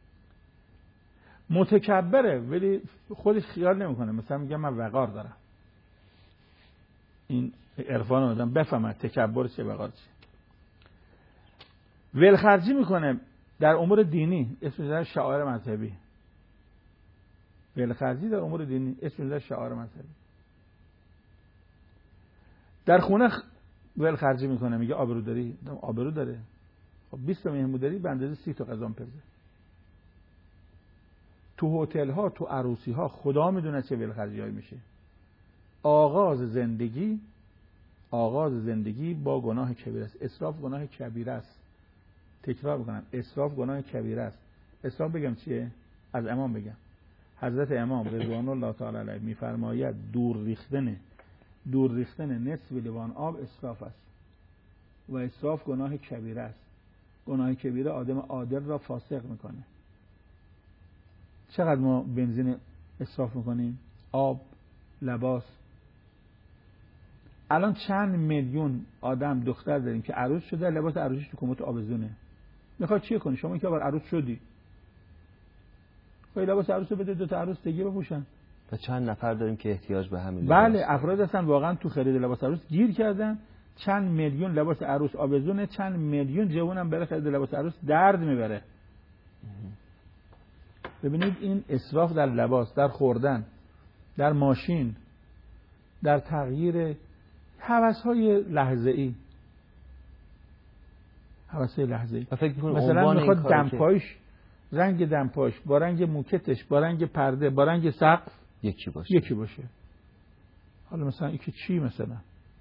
متکبره ولی خودش خیال نمیکنه، مثلا میگه من وقار دارم. این عرفان آدم بفهمه تکبر چیه وقار چیه. ولخرجی میکنه در امور دینی، اسمش شعائر مذهبی. ولخرجی در امور دینی اسمش شعائر مذهبی. در خونه ولخرجی میکنه، میگه آبرو داری؟ آبرو داره. خب 20 تا مهمون داری به اندازه 30 تا غذا میپزه. تو هتل ها، تو عروسی ها خدا میدونه چه ولخرجی‌هایی میشه. آغاز زندگی با گناه کبیره است. اسراف گناه کبیره است. تکرار میکنم، اسراف گناه کبیره است. اسراف بگم چیه؟ از امام بگم. حضرت امام رضوان الله تعالی علیه میفرماید دور ریختن نصف لیوان آب اسراف است و اسراف گناه کبیره است. گناه کبیره آدم عادل را فاسق میکنه. چقدر ما بنزین اسراف میکنیم؟ آب، لباس. الان چند میلیون آدم دختر داریم که عروس شده، لباس عروسیش تو کمد آویزونه. میخواد چی کنی؟ شما که بار عروس شدی، خب لباس عروس رو بده 2 تا عروس دیگه بپوشن. و چند نفر داریم که احتیاج به همین لباس. بله، افراد هستن واقعا تو خرید لباس عروس گیر کردن. چند میلیون لباس عروس آویزونه، چند میلیون جوون هم برای خرید لباس عروس درد میبره. ببینید این اسراف در لباس، در خوردن، در ماشین، در تغییر هوس‌های لحظه‌ای. مثلا میخواد دمپایش، رنگ دمپاش با رنگ موکتش، با رنگ پرده، با رنگ سقف یکی باشه. حالا مثلا این که چی؟ مثلا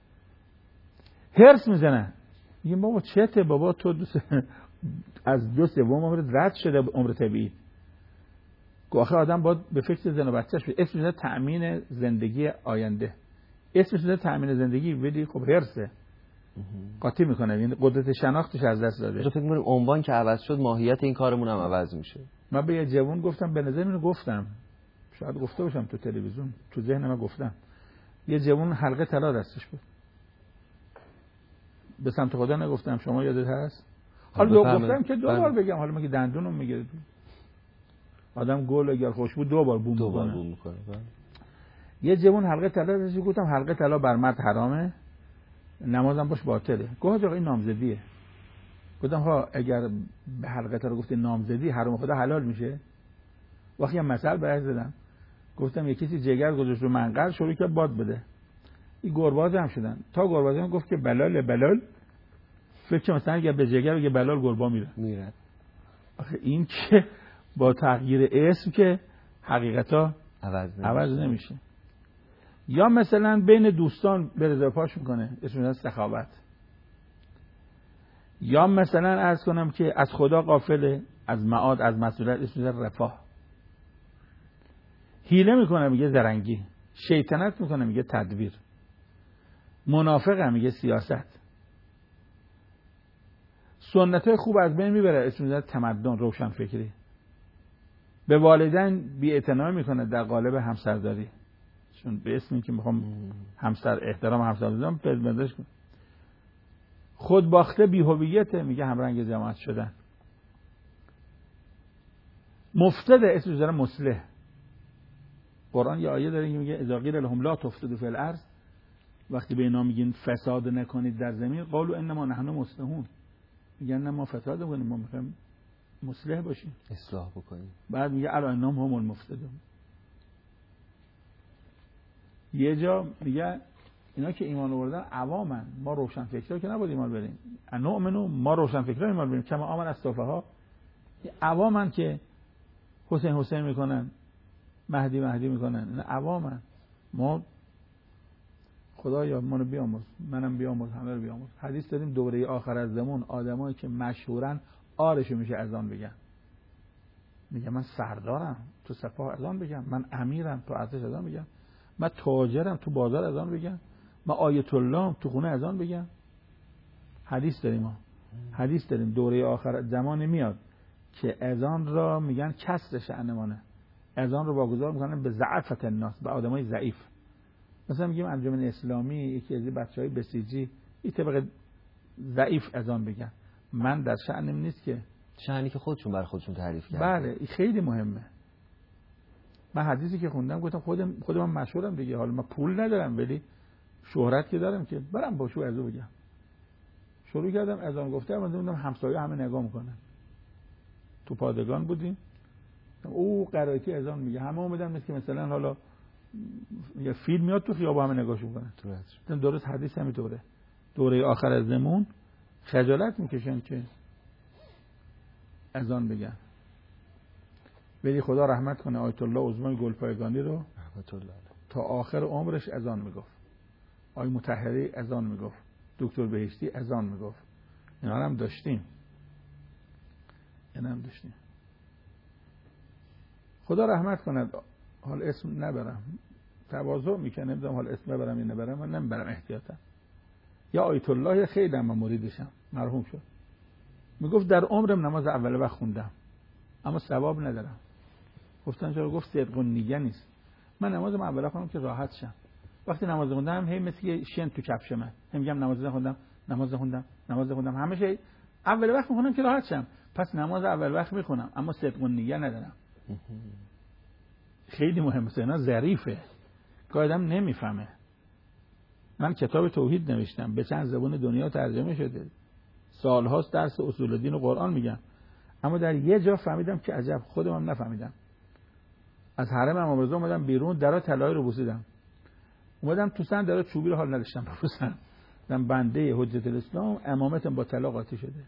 هرس میزنن، میگم بابا چته بابا، تو از 2/3 عمرت رد شده عمر طبیعی. آخه آدم باید به فکر زن و بچه‌ش بشه. اسمش میشه تأمین زندگی آینده، اسمش میشه تأمین زندگی، ولی خب هرسه قاطی میکنه، این قدرت شناختش از دست داده. تو فکر می‌کنی عنوان که عوض شد ماهیت این کارمون هم عوض میشه؟ من به یه جوون گفتم، به نظر من گفتم، شاید گفته باشم تو تلویزیون، تو ذهن من گفتم، یه جوون حلقه طلا دستش بود، به سمت خدا نگفتم، شما یادت هست؟ حالا گفتم که 2 بار بگم، حالا مگه دندونم میگیره؟ آدم گل اگر خوش بود 2 بار بوم میکنه. یه جوون حلقه طلا دستش، گفتم حلقه طلا بر مرد حرامه، نمازم باش باطله. گفت آقا این نامزدیه. گفتم ها اگر به حلقه طلا گفتی نامزدی، حرام خدا حلال میشه؟ وقتی هم مثل برای زدم، گفتم یکی کسی جگر گذاشت رو منقل، شروع کرد باد بده. این گرباز هم شدن، تا گرباز هم گفت که بلال، فکر مثلا اگر به جگر بگه بلال گربا میره. آخه این که با تغییر اسم که حقیقتا عوض نمیشه. یا مثلا بین دوستان به رضا پاش میکنه، اسمش سخاوت. یا مثلا عرض کنم که از خدا غافله، از معاد، از مسئولیت، اسمش رفاه. حیله میکنه میگه زرنگی، شیطنت میکنه میگه تدبیر، منافقه میگه سیاست، سنت‌های خوب از بین میبره، اسمش تمدن، روشن فکری. به والدین بی‌اعتنایی میکنه در قالب همسرداری، چون به اسمی که میخوام احترام همسر بدم بندش کنم. خود باخته بی‌هویته، میگه همرنگ جماعت شدن. مفسد، اسمش داره مصلح. قرآن یه آیه داره که میگه اذا قیل لهم لا تفسدوا فی الارض، وقتی به اینا میگین فساد نکنید در زمین، قالوا انما نحن مصلحون، میگن نه ما فساد نکنیم، ما میخوایم مصلح باشیم، اصلاح بکنیم. بعد میگه الا انهم هم المفسدون. یه جا میگه اینا که ایمان آوردن عوامن، ما روشن فکرا که نباید ایمان بریم، انؤمنو، ما روشن فکرا ایمان بریم، کما آمن السفها، عوامن که حسین میکنن، مهدی میکنن، اینا عوامن. ما خدایا منو بیامرز، منم بیامرز، همه رو بیامرز. حدیث داریم دوره آخر از زمان آدمایی که مشهورن آرشو میشه اذان بگن، میگه من سردارم تو سپاه اذان بگم، من امیرم تو ارتش اذان بگم، من تاجرم تو بازار اذان بگم، من آیت الله تو خونه اذان بگم. حدیث داریم دوره آخر زمان میاد که اذان را میگن کسر شأنمانه، اذان رو واگذار میکنن به ضعفت الناس، به آدمای ضعیف. مثلا میگیم انجمن اسلامی، یکی از بچهای بسیجی، این طبقه ضعیف اذان بگن. من در شأنم نیست که، شأنی که خودشون برای خودشون تعریف کردن. بله این خیلی مهمه. من حدیثی که خوندم گفتم خودم من مشهورم دیگه، حالا من پول ندارم ولی شهرت که دارم که برم باشو اذان بگم. شروع کردم اذان گفتم، من دیدم همسایه همه نگاه میکنن. تو پادگان بودیم، او قرائتی اذان میگه، همه اومدن مثل که مثلا حالا یه فیلم میاد تو خیابون همه نگاهش میکنن. درست حدیث همینطوره. دوره آخر از زمان خجالت میکشن که اذان بگن. ولی خدا رحمت کنه آیت الله عظمای گلپایگانی رو رحمت الله تا آخر عمرش اذان میگفت. آقای مطهری اذان میگفت، دکتر بهشتی اذان میگفت. اینا هم داشتیم. خدا رحمت کند. حال اسم نبرم، تواضع میکنه، نمیدونم حال اسم ببرم یا نبرم، من نمیبرم احتیاطا. یا آیت الله خیلی من مریدشم، مرحوم شد، میگفت در عمرم نماز اول وقت خوندم اما ثواب ندارم. گفتن چرا؟ گفت صدق النیه نیست. من نمازم اول وقت خوندم که راحت شم. وقتی نماز خوندم هی مثل یه شن تو کفش من، میگم نماز خوندم همیشه اول وقت میخونم که راحت شم، پس نماز اول وقت میخونم اما صدق النیه ندارم. خیلی مهمه، اینا ظریفه که آدم نمیفهمه. من کتاب توحید نوشتم، به چند زبان دنیا ترجمه شده، سالهاست درس اصول دین و قرآن میگم، اما در یه جا فهمیدم که عجب، خودم نفهمیدم. از حرم امام رضا اومدم بیرون، درا طلایی رو بوسیدم، اومدم تو سن درا چوبی رو حال نداشتم ببوسم، من بنده حجت الاسلام، امامتم با طلا قاطی شده.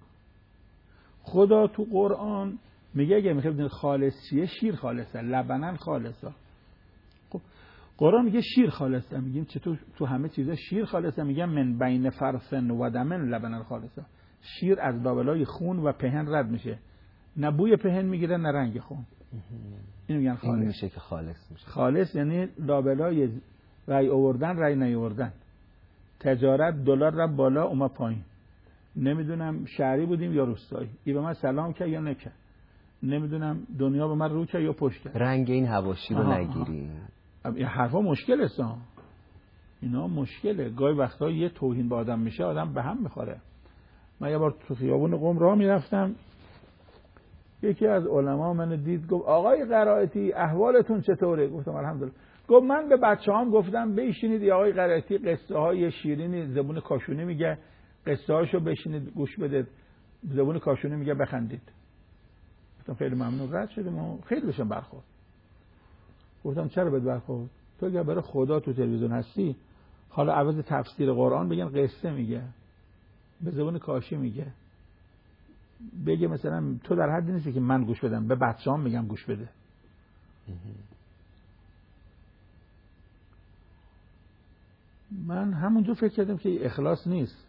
خدا تو قرآن میگه اگه میخواید بدونید خالص چیه، شیر خالصه، لبنن خالصه. خب قرآن میگه شیر خالصه، میگیم چطور تو همه چیزا شیر خالصه؟ میگم من بین فرثن و دمن لبنن خالصه. شیر از لابلای خون و پهن رد میشه، نه بوی پهن میگیره نه رنگ خون. اینو میگن خالص. این میشه که خالص میشه. خالص یعنی لابلای رای آوردن رای نیاوردن، تجارت دلار رفت بالا اومد پایین، نمیدونم شهری بودیم یا روستایی، ای به من سلام کرد یا نکرد، نمیدونم دنیا به من رو کرد یا پشت کرد. رنگ این حواشی رو نگیری. این حرفا مشکل است، اینا مشکله. گاهی وقتا یه توهین به آدم میشه، آدم به هم میخوره. من یه بار تو خیابون قم راه میرفتم، یکی از علما منو دید، گفت آقای قرائتی احوالتون چطوره؟ گفتم الحمدلله. گفت من به بچه‌هام گفتم بشینید یا آقای قرائتی قصه های شیرینی زبون کاشونی میگه، قصه هاشو بشینید گوش بدید، زبون کاشونی میگه بخندید. گفتم خیلی ممنون، رد شدیم و خیلی بهشون برخورد. گفتم چرا بهت برخورد؟ تو اگه برای خدا تو تلویزیون هستی، حالا عوض تفسیر قرآن بگن قصه میگه، به زبون کاشی میگه، بگه مثلا تو در حدی نیستی که من گوش بدم، به بچه‌هام میگم گوش بده. من همونجور فکر کردم که اخلاص نیست،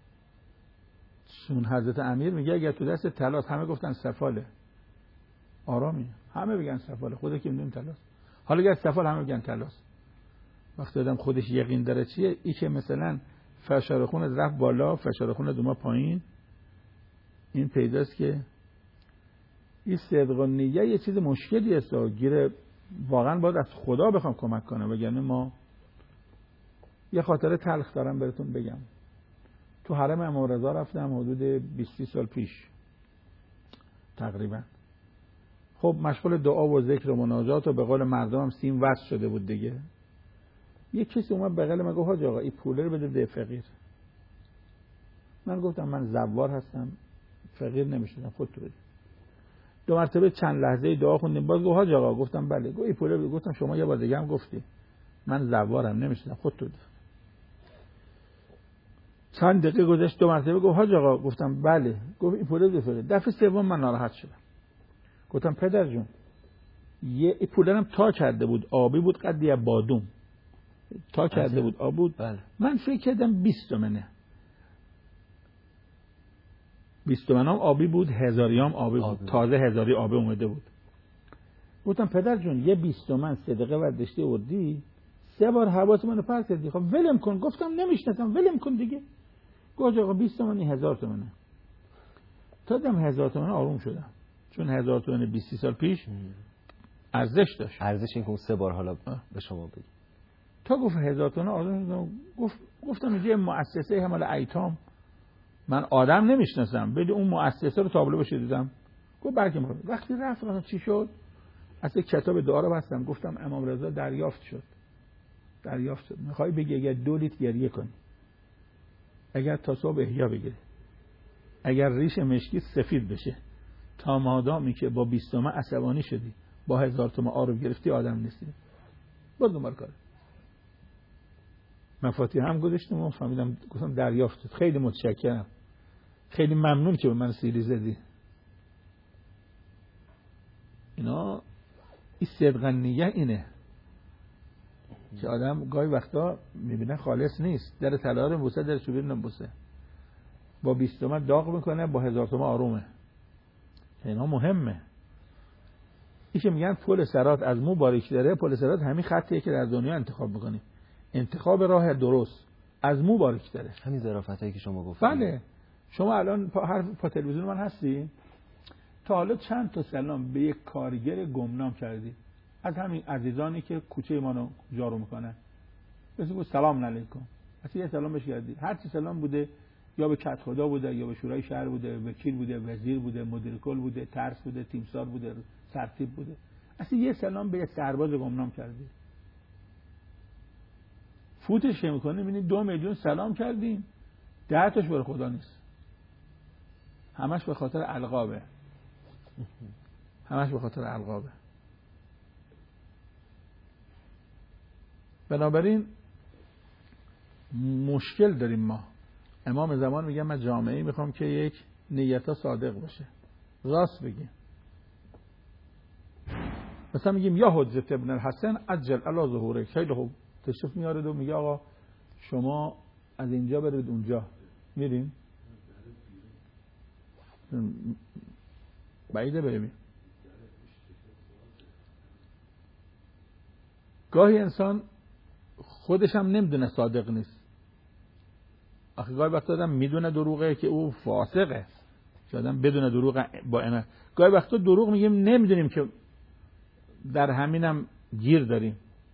چون حضرت امیر میگه اگر تو دست طلاست، همه گفتن سفاله، آرامی، همه بگن سفاله، خودت که میدونی طلاست. حالا اگر سفال همه بگن طلاست، وقتی آدم خودش یقین داره چیه، این که مثلا فشار خونت رفت بالا، فشار خونت اومد پایین، این پیداست که این صدق و نیه یه چیز مشکلی است، گیره واقعا باید از خدا بخوام کمک کنه، وگرنه ما. یه خاطره تلخ دارم براتون بگم. تو حرم امام رضا رفتم حدود 20 سال پیش تقریبا. خب مشغول دعا و ذکر و مناجات و به قول مردم هم سیم وصل شده بود دیگه. یه کسی اومد بغل من گفت حاج آقا این پوله رو بده فقیر. من گفتم من زوار هستم، فقیر نمیشدم، خودت بده. دو مرتبه چند لحظه دعا خوندیم، باز گفت حاج آقا، گفتم بله. گفت این پوله بده. گفتم شما یه بار دیگه هم گفتی من زوارم نمیشدم، خودت بده. چند دقیقه گذشت، دو مرتبه گفت حاج آقا، گفتم بله. گفت این پوله بده فقیر. دفعه سوم من ناراحت شدم، گفتم پدر جون این پوله هم تا کرده بود، آبی بود قدی بادوم، تا کرده بود آب بود. بله. من فکر کردم 20 تومنه، 20 تومن هم آبی بود، هزاری هم آبی بود، تازه هزاری آبی اومده بود. گفتم پدر جون یه 20 تومن صدقه وردشتی وردی، 3 بار حواس منو پرت کردی، خب ولم کن. گفتم نمیشناسم، ولم کن دیگه. گفت آقا 20 تومن 1000 تومنه. تا دم 1000 تومن آروم شدم، چون 1000 تومن 20 سال پیش ارزش داشت. ارزش این که 3 بار حالا به شما بگی. تا گفت 1000 تومن آروم شدم. گفتم اینجا مؤسسه حمل ایتام، من آدم نمیشناسم، بده اون مؤسسه رو تابلو بشه دیدم. گفت برکه ما. وقتی رفتم چی شد؟ اصلا کتاب دعا رو بستم، گفتم امام رضا دریافت شد. میخوای بگی اگر 2 لیتر گریه کنی، اگر تا صبح احیا بگیری، اگر ریش مشکی سفید بشه، تا مادامی که با 20 تومن عصبانی شدی، با 1000 تومن آروم گرفتی، آدم نیستی. باز دنبال کار. مفاتیح هم گذاشتم و فهمیدم، گفتم دریافت شد. خیلی متشکرم، خیلی ممنون که به من سیلی زدی. اینا این صدق نیه اینه که آدم گاهی وقتا میبینه خالص نیست، در طلا رو بوسه در چوبین نبوسه، با 20 تومن داغ میکنه با 1000 تومن آرومه. اینا مهمه. این که میگن پل صراط از مو باریک داره، پل صراط همین خطیه که در دنیا انتخاب میکنی، انتخاب راه درست از مو باریک داره. همین ظرافتایی که شما گفتید. بله. شما الان پا تلویزیون من هستی، تا حالا چند تا سلام به یک کارگر گمنام کردی از همین عزیزانی که کوچه ما رو جارو میکنن؟ بس گفت سلام علیکم، اصلا یه سلام بهش کردی؟ هر چی سلام بوده، یا به کت خدا بوده، یا به شورای شهر بوده، وکیل بوده، وزیر بوده، مدیر کل بوده، ترس بوده، تیمسار بوده، سرتیپ بوده، اصلا یه سلام به یه سرباز گمنام کردی؟ فوتش میکنه میبینی 2 میلیون سلام کردیم، 10 تاش برای خدا نیست، همش به خاطر القابه، همش به خاطر القابه. بنابراین مشکل داریم ما. امام زمان میگه من جامعه‌ای میخوام که یک نیت‌ها صادق باشه، راست بگیم. مثلا میگیم یا حجت ابن الحسن عجل علی ظهوره، خیلی خوب تشریف میاره و میگه آقا شما از اینجا برید اونجا، میرین بعیده بریم. گاهی انسان خودش هم نمیدونه صادق نیست. آخه گاهی وقتا آدم میدونه دروغه که او فاسقه، که آدم بدون دروغ با اینا. گاهی وقتا دروغ میگیم نمیدونیم که در همینم گیر داریم.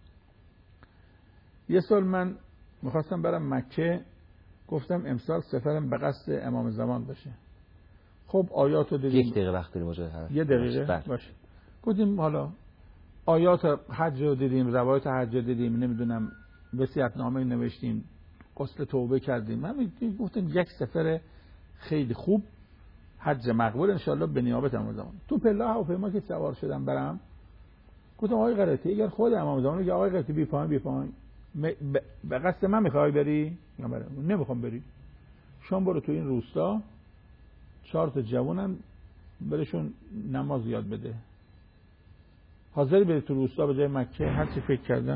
یه سال من میخواستم برم مکه، گفتم امسال سفرم به قصد امام زمان باشه. خب آیاتو دیدیم. 1 دقیقه وقت داریم مجاهد. 1 دقیقه باشه. گفتیم حالا آیات حج رو دیدیم، روایت حج رو دیدیم، نمیدونم وصیت‌نامه نوشتیم، غسل توبه کردیم. من گفتم یک سفر خیلی خوب، حج مقبول انشالله به نیابت امام زمان. تو پله هواپیما که سوار شدم برم، گفتم آقای قرطی اگر خود امام زمان میگه آقای قرطی بی پایین به قصد من میخوای بری؟ نمیخوام بری. شما برو تو این روستا 4 تا جوونن برشون نماز یاد بده. حاضری بری تو روستا به جای مکه؟ هر چی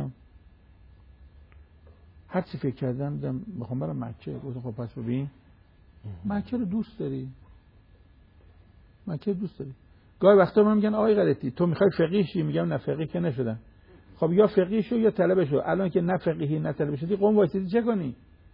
فکر کردم دیدم میخوام برم مکه. گفتم خب پس ببین مکه رو دوست داری؟ گاهی وقتا من میگن آقای غلطی تو میخوای فقیه شی؟ میگم نه فقیه که نشدم. خب یا فقیه شو یا طلبه شو. الان که نه فقیهی نه طلبه شدی، قم وایسیدی چه کنی؟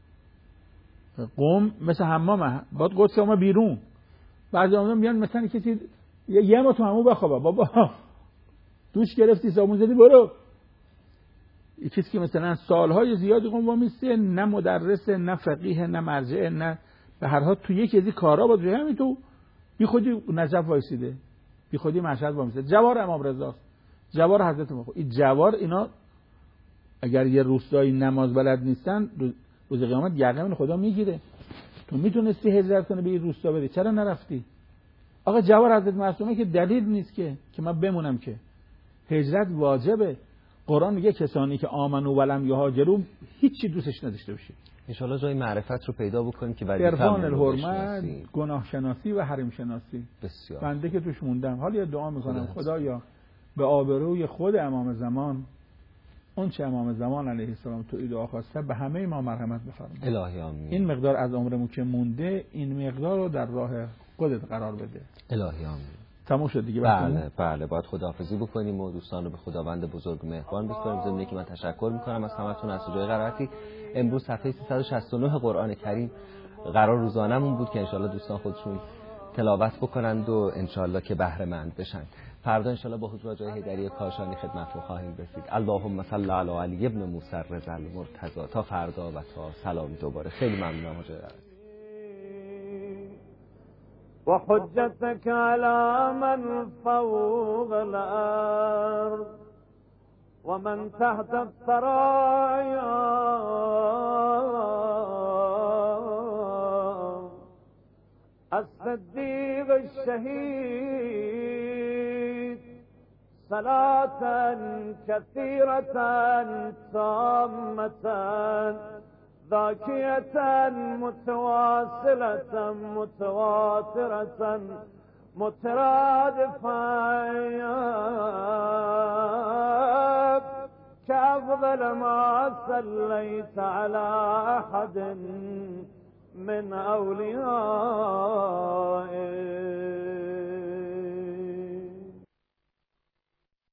قم مثل حمامه، باید قدس ما بیرون. بعضی آدم میگن مثلا کسی یه ما تو همون بخوابه، بابا دوش گرفتی صابون زدی برو. یه کسی که مثلا سالهای زیادی قم وامیسته، نه مدرسه نه فقیه نه مرجعه، نه به هر حال تو یکی از این کارا بود همین تو بی خودی نجف وایسیده، بی خودی مشهد وایسیده. جوار امام رضا، جوار حضرت محمد. این جوار اینا اگر یه روستایی نماز بلد نیستن روز قیامت یقین خدا میگیره. تو میتونستی هجرت کنی به این روستا بری، چرا نرفتی؟ آقا جوار حضرت معصومه که دلیل نیست که من بمونم، که هجرت واجبه. قرآن میگه کسانی که آمنو ولم یهاجروا هیچی دوستش نداشته باشی. ان شاءالله جای معرفت رو پیدا بکنیم که برای عرفان الحرمت، گناه شناسی و حریم شناسی. بسیار بنده که توش موندم. حالا یه دعا میکنم خدایا به آبروی خود امام زمان، اون چه امام زمان علیه السلام تو این دعا خواسته، به همه ما مرحمت بفرما. الهی آمین. این مقدار از عمرمون که مونده، این مقدار رو در راه خودت قرار بده. الهی آمین. تموم شد دیگه. بله باید خداحافظی بکنیم و دوستان رو به خداوند بزرگ مهربان بسپاریم. ضمن که من تشکر میکنم از همتون از جای قرائتی. امروز صفحه 369 قرآن کریم قرار روزانمون بود که انشالله دوستان خودشون تلاوت بکنند و انشالله که بهره مند بشن. فردا انشالله با حضور جای حیدری کاشانی خدمتتون خواهیم رسید. اللهم صل علی علی ابن موسی رضی المرتضی. تا فردا و تا سلام دوباره. خیلی ممنونم حاج. وحجتك على من فوق الأرض ومن تحت الثرايا الصديق الشهيد صلاة كثيرة تامة ذاكية متواصلة متواترة مترادفا كأفضل ما صليت على أحد من أوليائك